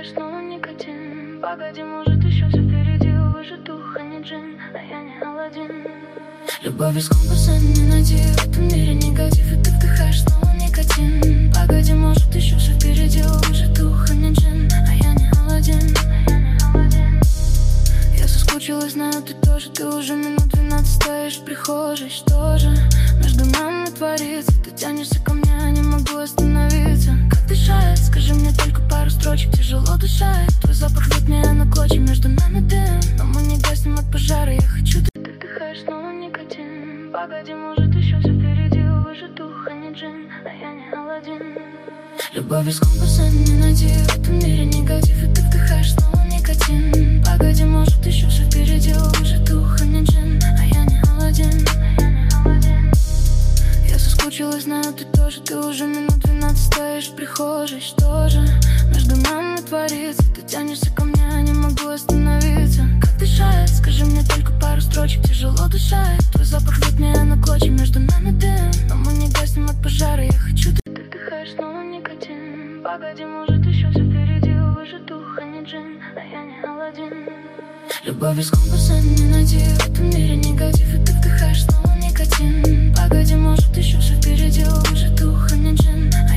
вдыхаешь снова никотин. Погоди, может еще все впереди. Выше дух, а не джин, а я не Аладдин. Любовь без компаса не найти в этом мире негатив. И ты вдыхаешь снова никотин. Погоди, может еще все впереди. Выше дух, а не джин, а я не Аладдин. Я соскучилась, знаю, ты тоже. Ты уже минут 12 стоишь в прихожей. Что же между нами творится? Ты тянешься ко мне, а не могу остановиться. Как дышать? Скажи мне только пару строчек. Тяжело дышать. Твой запах рвет меня на клочья. Между нами дым, но мы не гаснем от пожара. Я хочу, ты вдыхаешь снова никотин. Погоди, может еще все впереди. Выше дух, а не джин, а я не Аладдин. Любовь без компаса не найти в этом мире негатив. И ты вдыхаешь снова никотин. Погоди, может еще все впереди. Выше дух, а не джин, а я не Аладдин. Я соскучилась, знаю, ты тоже. Ты уже минут 12 стоишь в прихожей. Что же между нами творится? Ты тянешься ко мне, а не могу остановиться. Как дышать? Скажи мне только пару строчек. Тяжело дышать. Твой запах рвет меня на клочья. Между нами дым, но мы не гаснем от пожара. Я хочу, ты вдыхаешь снова никотин. Погоди, может еще все впереди. Выше дух, а не джин, а я не Аладдин. Любовь без компаса не найти в этом мире негатив. И ты вдыхаешь снова никотин.